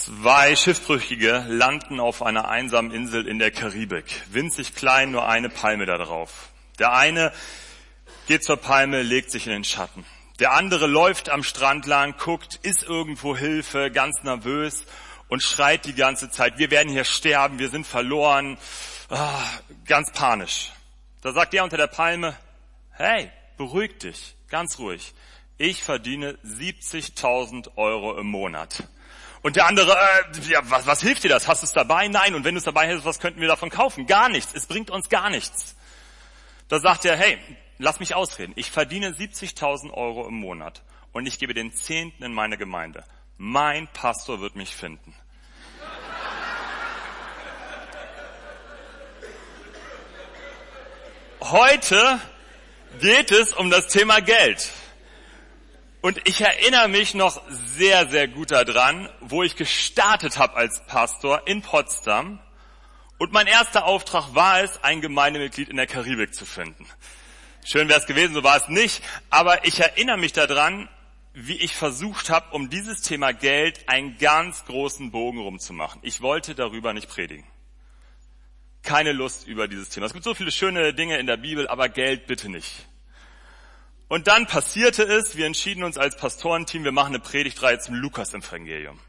Zwei Schiffbrüchige landen auf einer einsamen Insel in der Karibik. Winzig klein, nur eine Palme da drauf. Der eine geht zur Palme, legt sich in den Schatten. Der andere läuft am Strand lang, guckt, ist irgendwo Hilfe, ganz nervös und schreit die ganze Zeit, wir werden hier sterben, wir sind verloren, ganz panisch. Da sagt der unter der Palme, hey, beruhig dich, ganz ruhig. Ich verdiene 70.000 Euro im Monat. Und der andere, was hilft dir das? Hast du es dabei? Nein. Und wenn du es dabei hättest, was könnten wir davon kaufen? Gar nichts. Es bringt uns gar nichts. Da sagt er, hey, lass mich ausreden. Ich verdiene 70.000 Euro im Monat und ich gebe den 10. in meine Gemeinde. Mein Pastor wird mich finden. Heute geht es um das Thema Geld. Und ich erinnere mich noch sehr, sehr gut daran, wo ich gestartet habe als Pastor in Potsdam. Und mein erster Auftrag war es, ein Gemeindemitglied in der Karibik zu finden. Schön wäre es gewesen, so war es nicht. Aber ich erinnere mich daran, wie ich versucht habe, um dieses Thema Geld einen ganz großen Bogen rumzumachen. Ich wollte darüber nicht predigen. Keine Lust über dieses Thema. Es gibt so viele schöne Dinge in der Bibel, aber Geld bitte nicht. Und dann passierte es, wir entschieden uns als Pastorenteam, wir machen eine Predigtreihe zum Lukas-Evangelium.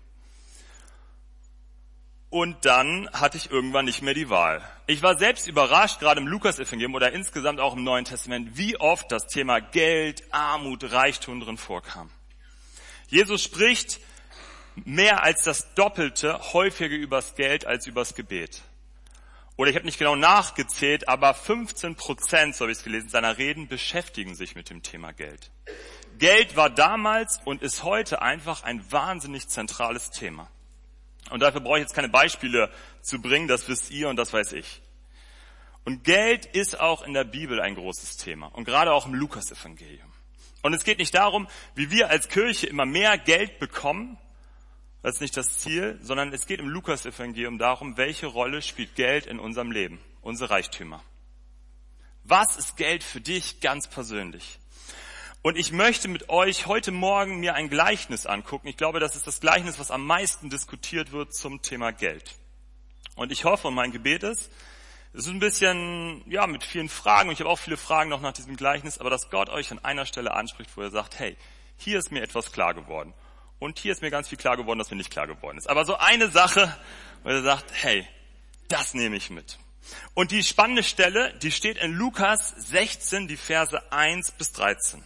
Und dann hatte ich irgendwann nicht mehr die Wahl. Ich war selbst überrascht, gerade im Lukas-Evangelium oder insgesamt auch im Neuen Testament, wie oft das Thema Geld, Armut, Reichtum drin vorkam. Jesus spricht mehr als das Doppelte häufiger übers Geld als übers Gebet. Oder ich habe nicht genau nachgezählt, aber 15%, so habe ich es gelesen, seiner Reden beschäftigen sich mit dem Thema Geld. Geld war damals und ist heute einfach ein wahnsinnig zentrales Thema. Und dafür brauche ich jetzt keine Beispiele zu bringen, das wisst ihr und das weiß ich. Und Geld ist auch in der Bibel ein großes Thema und gerade auch im Lukas-Evangelium. Und es geht nicht darum, wie wir als Kirche immer mehr Geld bekommen, das ist nicht das Ziel, sondern es geht im Lukas-Evangelium darum, welche Rolle spielt Geld in unserem Leben, unsere Reichtümer. Was ist Geld für dich ganz persönlich? Und ich möchte mit euch heute Morgen mir ein Gleichnis angucken. Ich glaube, das ist das Gleichnis, was am meisten diskutiert wird zum Thema Geld. Und ich hoffe, und mein Gebet ist, es ist ein bisschen, mit vielen Fragen, und ich habe auch viele Fragen noch nach diesem Gleichnis, aber dass Gott euch an einer Stelle anspricht, wo er sagt, hey, hier ist mir etwas klar geworden. Und hier ist mir ganz viel klar geworden, dass mir nicht klar geworden ist. Aber so eine Sache, wo er sagt, hey, das nehme ich mit. Und die spannende Stelle, die steht in Lukas 16, die Verse 1 bis 13.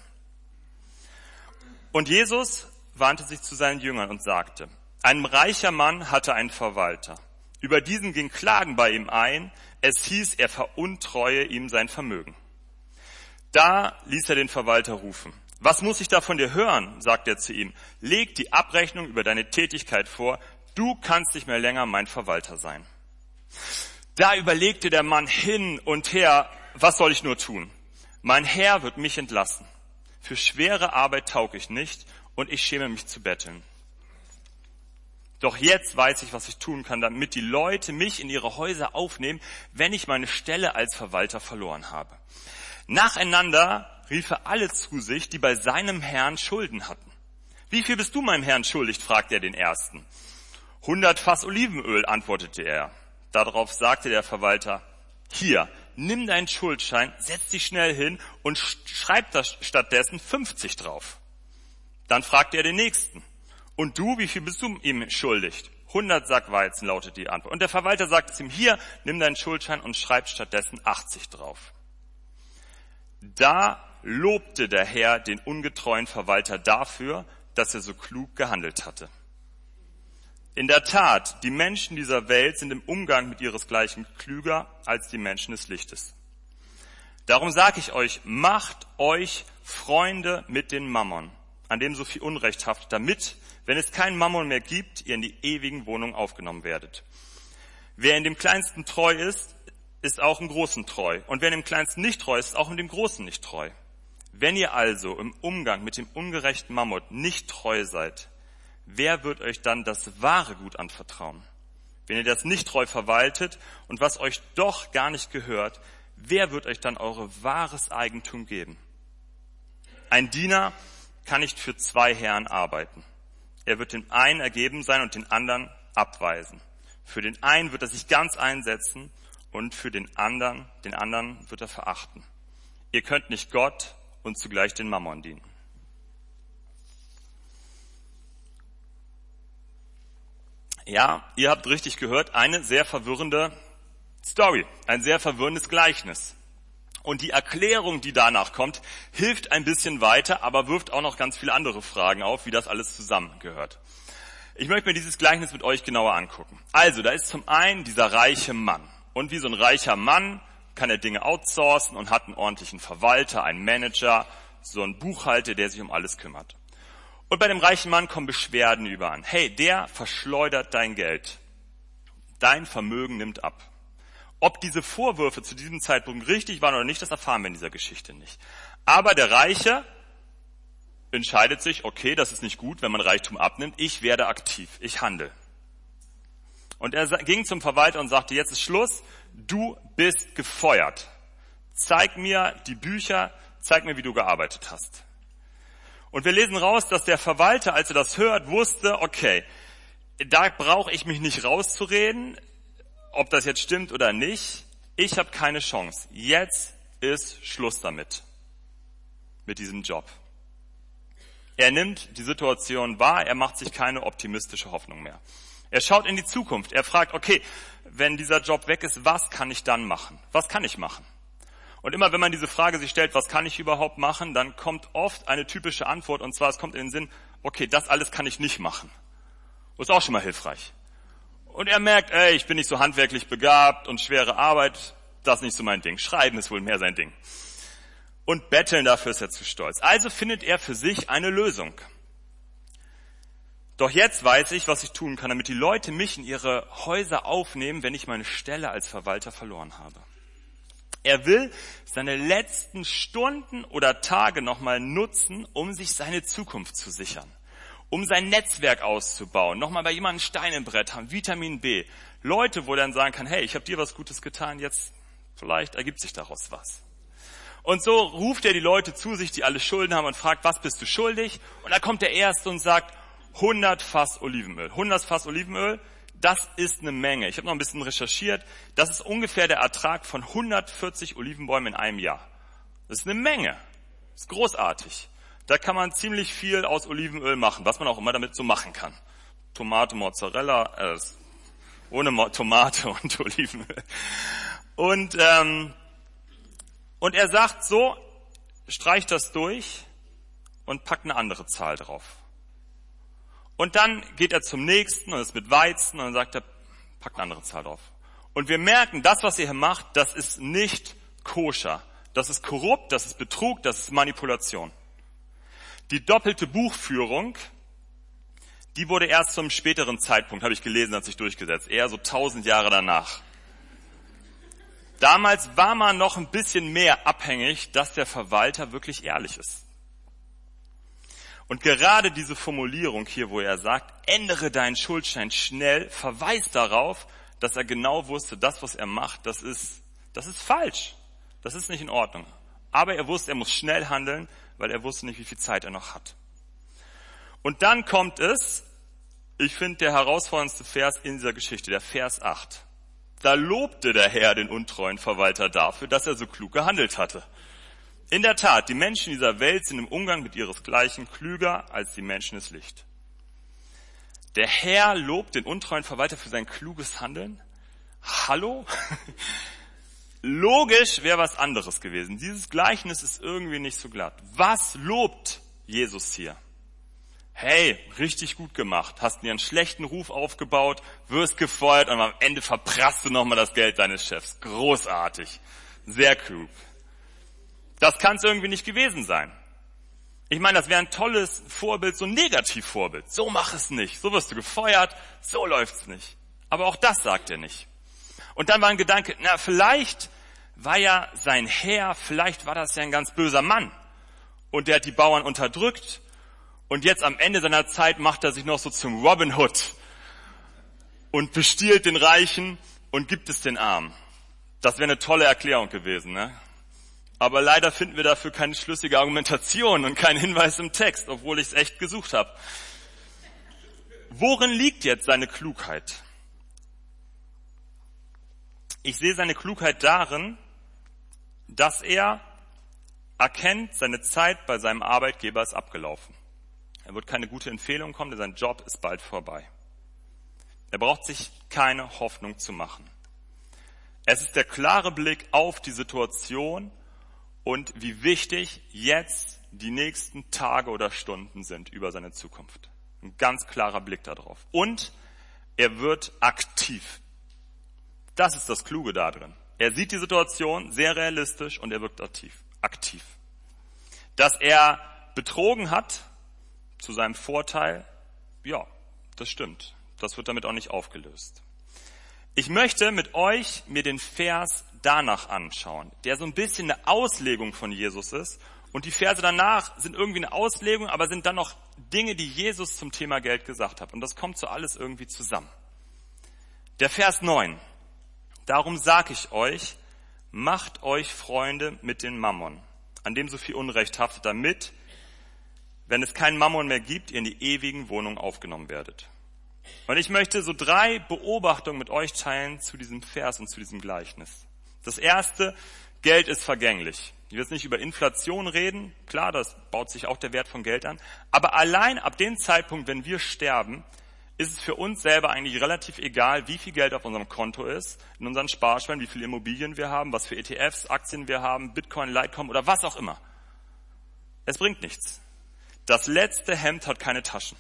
Und Jesus wandte sich zu seinen Jüngern und sagte, ein reicher Mann hatte einen Verwalter. Über diesen ging Klagen bei ihm ein. Es hieß, er veruntreue ihm sein Vermögen. Da ließ er den Verwalter rufen. Was muss ich da von dir hören, sagt er zu ihm. Leg die Abrechnung über deine Tätigkeit vor. Du kannst nicht mehr länger mein Verwalter sein. Da überlegte der Mann hin und her, was soll ich nur tun? Mein Herr wird mich entlassen. Für schwere Arbeit taug ich nicht und ich schäme mich zu betteln. Doch jetzt weiß ich, was ich tun kann, damit die Leute mich in ihre Häuser aufnehmen, wenn ich meine Stelle als Verwalter verloren habe. Nacheinander rief er alle zu sich, die bei seinem Herrn Schulden hatten. Wie viel bist du meinem Herrn schuldig, fragte er den Ersten. 100 Fass Olivenöl, antwortete er. Darauf sagte der Verwalter, hier, nimm deinen Schuldschein, setz dich schnell hin und schreib da stattdessen 50 drauf. Dann fragte er den Nächsten. Und du, wie viel bist du ihm schuldig? 100 Sack Weizen, lautet die Antwort. Und der Verwalter sagte ihm, hier, nimm deinen Schuldschein und schreib stattdessen 80 drauf. Da lobte der Herr den ungetreuen Verwalter dafür, dass er so klug gehandelt hatte. In der Tat, die Menschen dieser Welt sind im Umgang mit ihresgleichen klüger als die Menschen des Lichtes. Darum sage ich euch, macht euch Freunde mit den Mammon, an dem so viel Unrecht haftet, damit, wenn es keinen Mammon mehr gibt, ihr in die ewigen Wohnungen aufgenommen werdet. Wer in dem Kleinsten treu ist, ist auch im Großen treu. Und wer in dem Kleinsten nicht treu ist, ist auch in dem Großen nicht treu. Wenn ihr also im Umgang mit dem ungerechten Mammon nicht treu seid, wer wird euch dann das wahre Gut anvertrauen? Wenn ihr das nicht treu verwaltet und was euch doch gar nicht gehört, wer wird euch dann eure wahres Eigentum geben? Ein Diener kann nicht für zwei Herren arbeiten. Er wird dem einen ergeben sein und den anderen abweisen. Für den einen wird er sich ganz einsetzen und für den anderen wird er verachten. Ihr könnt nicht Gott und zugleich den Mammon dienen. Ja, ihr habt richtig gehört, eine sehr verwirrende Story, ein sehr verwirrendes Gleichnis. Und die Erklärung, die danach kommt, hilft ein bisschen weiter, aber wirft auch noch ganz viele andere Fragen auf, wie das alles zusammengehört. Ich möchte mir dieses Gleichnis mit euch genauer angucken. Also, da ist zum einen dieser reiche Mann. Und wie so ein reicher Mann kann er Dinge outsourcen und hat einen ordentlichen Verwalter, einen Manager, so einen Buchhalter, der sich um alles kümmert. Und bei dem reichen Mann kommen Beschwerden überan. Hey, der verschleudert dein Geld. Dein Vermögen nimmt ab. Ob diese Vorwürfe zu diesem Zeitpunkt richtig waren oder nicht, das erfahren wir in dieser Geschichte nicht. Aber der Reiche entscheidet sich, okay, das ist nicht gut, wenn man Reichtum abnimmt. Ich werde aktiv, ich handle. Und er ging zum Verwalter und sagte, jetzt ist Schluss, du bist gefeuert. Zeig mir die Bücher, zeig mir, wie du gearbeitet hast. Und wir lesen raus, dass der Verwalter, als er das hört, wusste, okay, da brauche ich mich nicht rauszureden, ob das jetzt stimmt oder nicht. Ich habe keine Chance. Jetzt ist Schluss damit, mit diesem Job. Er nimmt die Situation wahr, er macht sich keine optimistische Hoffnung mehr. Er schaut in die Zukunft, er fragt, okay, wenn dieser Job weg ist, was kann ich dann machen? Was kann ich machen? Und immer wenn man diese Frage sich stellt, was kann ich überhaupt machen, dann kommt oft eine typische Antwort, und zwar, es kommt in den Sinn, okay, das alles kann ich nicht machen. Das ist auch schon mal hilfreich. Und er merkt, ich bin nicht so handwerklich begabt und schwere Arbeit, das ist nicht so mein Ding. Schreiben ist wohl mehr sein Ding. Und betteln, dafür ist er zu stolz. Also findet er für sich eine Lösung. Doch jetzt weiß ich, was ich tun kann, damit die Leute mich in ihre Häuser aufnehmen, wenn ich meine Stelle als Verwalter verloren habe. Er will seine letzten Stunden oder Tage nochmal nutzen, um sich seine Zukunft zu sichern. Um sein Netzwerk auszubauen, nochmal bei jemandem Stein im Brett haben, Vitamin B. Leute, wo er dann sagen kann, hey, ich habe dir was Gutes getan, jetzt vielleicht ergibt sich daraus was. Und so ruft er die Leute zu sich, die alle Schulden haben und fragt, was bist du schuldig? Und da kommt der Erste und sagt, 100 Fass Olivenöl. 100 Fass Olivenöl, das ist eine Menge. Ich habe noch ein bisschen recherchiert. Das ist ungefähr der Ertrag von 140 Olivenbäumen in einem Jahr. Das ist eine Menge. Das ist großartig. Da kann man ziemlich viel aus Olivenöl machen, was man auch immer damit so machen kann. Tomate, Mozzarella, ohne Tomate und Olivenöl. Und er sagt so, streicht das durch und packt eine andere Zahl drauf. Und dann geht er zum nächsten und ist mit Weizen und dann sagt er, packt eine andere Zahl drauf. Und wir merken, das, was ihr hier macht, das ist nicht koscher. Das ist korrupt, das ist Betrug, das ist Manipulation. Die doppelte Buchführung, die wurde erst zum späteren Zeitpunkt, habe ich gelesen, hat sich durchgesetzt. Eher so 1000 Jahre danach. Damals war man noch ein bisschen mehr abhängig, dass der Verwalter wirklich ehrlich ist. Und gerade diese Formulierung hier, wo er sagt, ändere deinen Schuldschein schnell, verweist darauf, dass er genau wusste, das, was er macht, das ist falsch. Das ist nicht in Ordnung. Aber er wusste, er muss schnell handeln, weil er wusste nicht, wie viel Zeit er noch hat. Und dann kommt es, ich finde, der herausforderndste Vers in dieser Geschichte, der Vers 8. Da lobte der Herr den untreuen Verwalter dafür, dass er so klug gehandelt hatte. In der Tat, die Menschen dieser Welt sind im Umgang mit ihresgleichen klüger als die Menschen des Lichts. Der Herr lobt den untreuen Verwalter für sein kluges Handeln. Hallo? Logisch wäre was anderes gewesen. Dieses Gleichnis ist irgendwie nicht so glatt. Was lobt Jesus hier? Hey, richtig gut gemacht. Hast dir einen schlechten Ruf aufgebaut, wirst gefeuert und am Ende verprasst du nochmal das Geld deines Chefs. Großartig. Sehr klug. Das kann es irgendwie nicht gewesen sein. Ich meine, das wäre ein tolles Vorbild, so ein Negativvorbild. So mach es nicht. So wirst du gefeuert, so läuft's nicht. Aber auch das sagt er nicht. Und dann war ein Gedanke, vielleicht war ja sein Herr, vielleicht war das ja ein ganz böser Mann. Und der hat die Bauern unterdrückt. Und jetzt am Ende seiner Zeit macht er sich noch so zum Robin Hood. Und bestiehlt den Reichen und gibt es den Armen. Das wäre eine tolle Erklärung gewesen, ne? Aber leider finden wir dafür keine schlüssige Argumentation und keinen Hinweis im Text, obwohl ich es echt gesucht habe. Worin liegt jetzt seine Klugheit? Ich sehe seine Klugheit darin, dass er erkennt, seine Zeit bei seinem Arbeitgeber ist abgelaufen. Er wird keine gute Empfehlung kommen, denn sein Job ist bald vorbei. Er braucht sich keine Hoffnung zu machen. Es ist der klare Blick auf die Situation und wie wichtig jetzt die nächsten Tage oder Stunden sind über seine Zukunft. Ein ganz klarer Blick darauf. Und er wird aktiv. Das ist das Kluge da drin. Er sieht die Situation sehr realistisch und er wirkt aktiv. Dass er betrogen hat zu seinem Vorteil, ja, das stimmt. Das wird damit auch nicht aufgelöst. Ich möchte mit euch mir den Vers danach anschauen, der so ein bisschen eine Auslegung von Jesus ist. Und die Verse danach sind irgendwie eine Auslegung, aber sind dann noch Dinge, die Jesus zum Thema Geld gesagt hat. Und das kommt so alles irgendwie zusammen. Der Vers 9. Darum sag ich euch, macht euch Freunde mit den Mammon, an dem so viel Unrecht haftet, damit, wenn es keinen Mammon mehr gibt, ihr in die ewigen Wohnungen aufgenommen werdet. Und ich möchte so 3 Beobachtungen mit euch teilen zu diesem Vers und zu diesem Gleichnis. Das erste, Geld ist vergänglich. Ich will jetzt nicht über Inflation reden, klar, das baut sich auch der Wert von Geld an, aber allein ab dem Zeitpunkt, wenn wir sterben, ist es für uns selber eigentlich relativ egal, wie viel Geld auf unserem Konto ist, in unseren Sparschweinen, wie viele Immobilien wir haben, was für ETFs, Aktien wir haben, Bitcoin, Litecoin oder was auch immer. Es bringt nichts. Das letzte Hemd hat keine Taschen.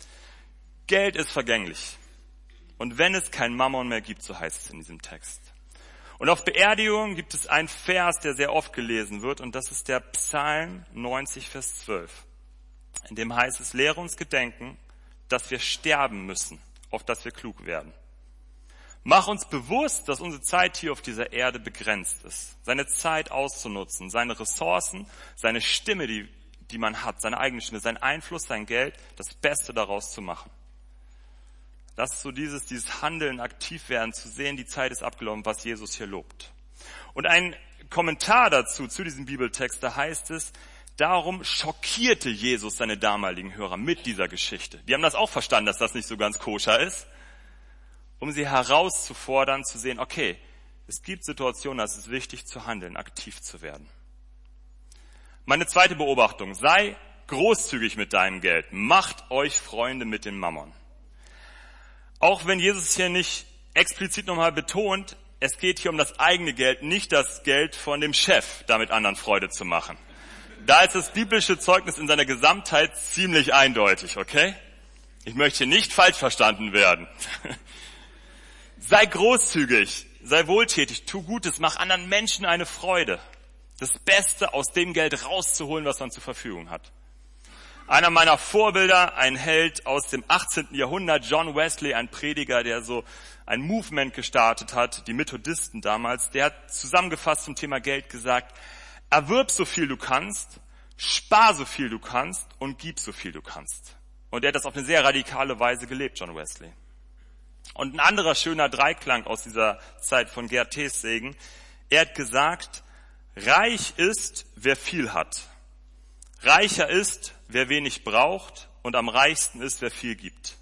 Geld ist vergänglich. Und wenn es kein Mammon mehr gibt, so heißt es in diesem Text. Und auf Beerdigungen gibt es einen Vers, der sehr oft gelesen wird, und das ist der Psalm 90, Vers 12. In dem heißt es, lehre uns gedenken, dass wir sterben müssen, auf dass wir klug werden. Mach uns bewusst, dass unsere Zeit hier auf dieser Erde begrenzt ist. Seine Zeit auszunutzen, seine Ressourcen, seine Stimme, die man hat, seine eigene Stimme, sein Einfluss, sein Geld, das Beste daraus zu machen. Das ist so dieses Handeln, aktiv werden, zu sehen, die Zeit ist abgelaufen, was Jesus hier lobt. Und ein Kommentar dazu, zu diesem Bibeltext, da heißt es, darum schockierte Jesus seine damaligen Hörer mit dieser Geschichte. Die haben das auch verstanden, dass das nicht so ganz koscher ist, um sie herauszufordern, zu sehen, okay, es gibt Situationen, da ist es wichtig zu handeln, aktiv zu werden. Meine zweite Beobachtung, sei großzügig mit deinem Geld, macht euch Freunde mit dem Mammon. Auch wenn Jesus hier nicht explizit nochmal betont, es geht hier um das eigene Geld, nicht das Geld von dem Chef, damit anderen Freude zu machen. Da ist das biblische Zeugnis in seiner Gesamtheit ziemlich eindeutig, okay? Ich möchte hier nicht falsch verstanden werden. Sei großzügig, sei wohltätig, tu Gutes, mach anderen Menschen eine Freude. Das Beste aus dem Geld rauszuholen, was man zur Verfügung hat. Einer meiner Vorbilder, ein Held aus dem 18. Jahrhundert, John Wesley, ein Prediger, der so ein Movement gestartet hat, die Methodisten damals, der hat zusammengefasst zum Thema Geld gesagt, erwirb so viel du kannst, spar so viel du kannst und gib so viel du kannst. Und er hat das auf eine sehr radikale Weise gelebt, John Wesley. Und ein anderer schöner Dreiklang aus dieser Zeit von Gerd Thesegen, er hat gesagt, reich ist, wer viel hat. Reicher ist, wer wenig braucht, und am reichsten ist, wer viel gibt.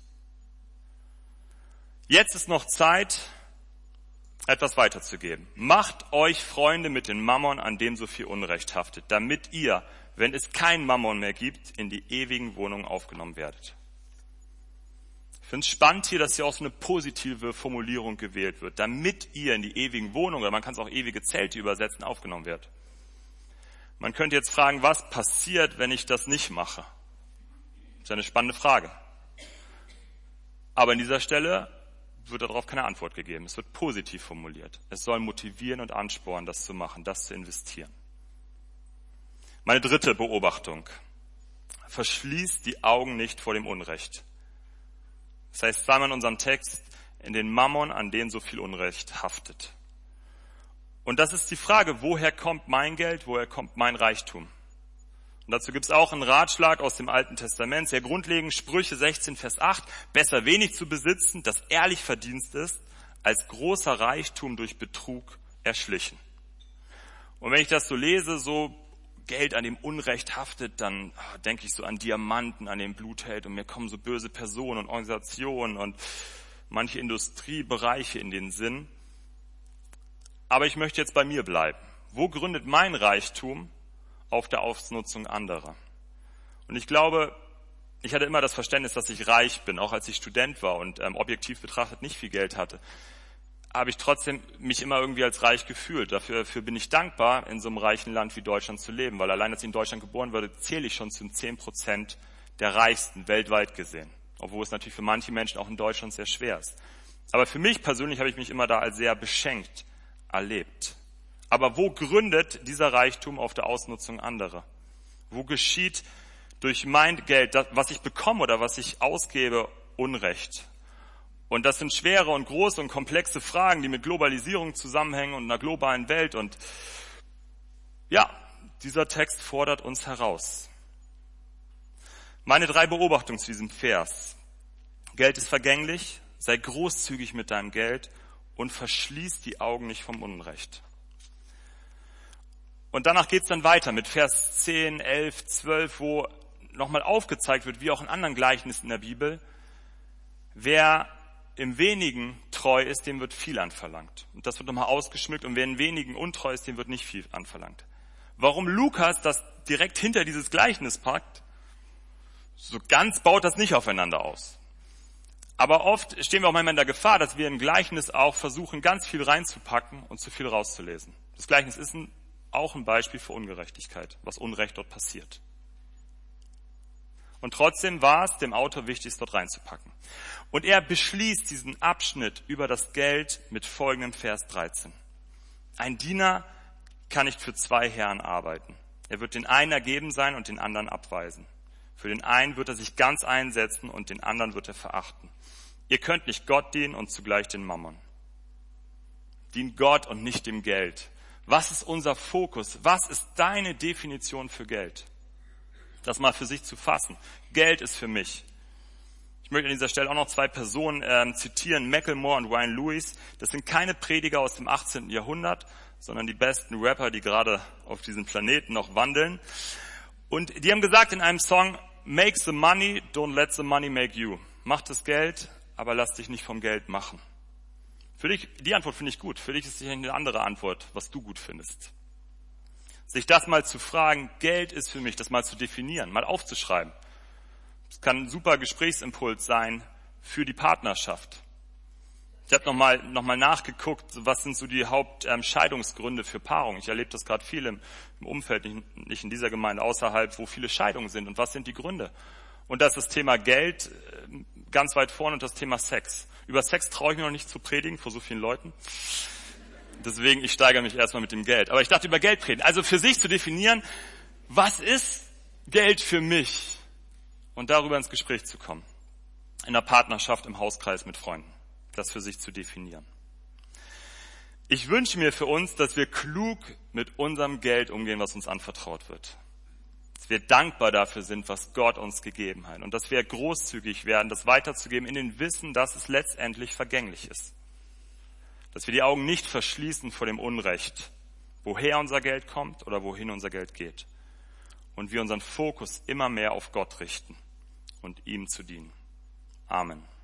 Jetzt ist noch Zeit, etwas weiterzugeben. Macht euch Freunde mit den Mammon, an dem so viel Unrecht haftet, damit ihr, wenn es kein Mammon mehr gibt, in die ewigen Wohnungen aufgenommen werdet. Ich finde es spannend hier, dass hier auch so eine positive Formulierung gewählt wird, damit ihr in die ewigen Wohnungen, oder man kann es auch ewige Zelte übersetzen, aufgenommen werdet. Man könnte jetzt fragen, was passiert, wenn ich das nicht mache? Das ist eine spannende Frage. Aber an dieser Stelle wird darauf keine Antwort gegeben. Es wird positiv formuliert. Es soll motivieren und anspornen, das zu machen, das zu investieren. Meine dritte Beobachtung. Verschließt die Augen nicht vor dem Unrecht. Das heißt, zweimal in unserem Text, in den Mammon, an denen so viel Unrecht haftet. Und das ist die Frage, woher kommt mein Geld, woher kommt mein Reichtum? Und dazu gibt es auch einen Ratschlag aus dem Alten Testament, sehr grundlegend, Sprüche 16, Vers 8, besser wenig zu besitzen, das ehrlich Verdienst ist, als großer Reichtum durch Betrug erschlichen. Und wenn ich das so lese, so Geld an dem Unrecht haftet, dann denke ich so an Diamanten, an den Blutheld und mir kommen so böse Personen und Organisationen und manche Industriebereiche in den Sinn. Aber ich möchte jetzt bei mir bleiben. Wo gründet mein Reichtum auf der Ausnutzung anderer? Und ich glaube, ich hatte immer das Verständnis, dass ich reich bin, auch als ich Student war und objektiv betrachtet nicht viel Geld hatte. Habe ich trotzdem mich immer irgendwie als reich gefühlt. Dafür bin ich dankbar, in so einem reichen Land wie Deutschland zu leben, weil allein als ich in Deutschland geboren wurde, zähle ich schon zu den 10% der Reichsten weltweit gesehen. Obwohl es natürlich für manche Menschen auch in Deutschland sehr schwer ist. Aber für mich persönlich habe ich mich immer da als sehr beschenkt erlebt. Aber wo gründet dieser Reichtum auf der Ausnutzung anderer? Wo geschieht durch mein Geld, was ich bekomme oder was ich ausgebe, Unrecht? Und das sind schwere und große und komplexe Fragen, die mit Globalisierung zusammenhängen und einer globalen Welt. Und ja, dieser Text fordert uns heraus. Meine 3 Beobachtungen zu diesem Vers. Geld ist vergänglich, sei großzügig mit deinem Geld und verschließ die Augen nicht vom Unrecht. Und danach geht's dann weiter mit Vers 10, 11, 12, wo nochmal aufgezeigt wird, wie auch in anderen Gleichnissen in der Bibel, wer im Wenigen treu ist, dem wird viel anverlangt. Und das wird nochmal ausgeschmückt. Und wer in wenigen untreu ist, dem wird nicht viel anverlangt. Warum Lukas das direkt hinter dieses Gleichnis packt, so ganz baut das nicht aufeinander aus. Aber oft stehen wir auch manchmal in der Gefahr, dass wir in Gleichnis auch versuchen, ganz viel reinzupacken und zu viel rauszulesen. Das Gleichnis ist auch ein Beispiel für Ungerechtigkeit, was Unrecht dort passiert. Und trotzdem war es dem Autor wichtig, es dort reinzupacken. Und er beschließt diesen Abschnitt über das Geld mit folgendem Vers 13. Ein Diener kann nicht für 2 Herren arbeiten. Er wird den einen ergeben sein und den anderen abweisen. Für den einen wird er sich ganz einsetzen und den anderen wird er verachten. Ihr könnt nicht Gott dienen und zugleich den Mammon. Dient Gott und nicht dem Geld. Was ist unser Fokus? Was ist deine Definition für Geld? Das mal für sich zu fassen. Geld ist für mich. Ich möchte an dieser Stelle auch noch 2 Personen zitieren, Macklemore und Ryan Lewis. Das sind keine Prediger aus dem 18. Jahrhundert, sondern die besten Rapper, die gerade auf diesem Planeten noch wandeln. Und die haben gesagt in einem Song, make the money, don't let the money make you. Mach das Geld, aber lass dich nicht vom Geld machen. Für dich, die Antwort finde ich gut. Für dich ist sicher eine andere Antwort, was du gut findest. Sich das mal zu fragen, Geld ist für mich, das mal zu definieren, mal aufzuschreiben. Es kann ein super Gesprächsimpuls sein für die Partnerschaft. Ich habe noch mal nachgeguckt, was sind so die Hauptscheidungsgründe für Paarung. Ich erlebe das gerade viel im Umfeld, nicht in dieser Gemeinde, außerhalb, wo viele Scheidungen sind. Und was sind die Gründe? Und da ist das Thema Geld ganz weit vorne und das Thema Sex. Über Sex traue ich mir noch nicht zu predigen vor so vielen Leuten. Deswegen, ich steigere mich erstmal mit dem Geld. Aber ich dachte, über Geld predigen. Also für sich zu definieren, was ist Geld für mich? Und darüber ins Gespräch zu kommen. In einer Partnerschaft, im Hauskreis mit Freunden. Das für sich zu definieren. Ich wünsche mir für uns, dass wir klug mit unserem Geld umgehen, was uns anvertraut wird. Dass wir dankbar dafür sind, was Gott uns gegeben hat. Und dass wir großzügig werden, das weiterzugeben in dem Wissen, dass es letztendlich vergänglich ist. Dass wir die Augen nicht verschließen vor dem Unrecht, woher unser Geld kommt oder wohin unser Geld geht. Und wir unseren Fokus immer mehr auf Gott richten und ihm zu dienen. Amen.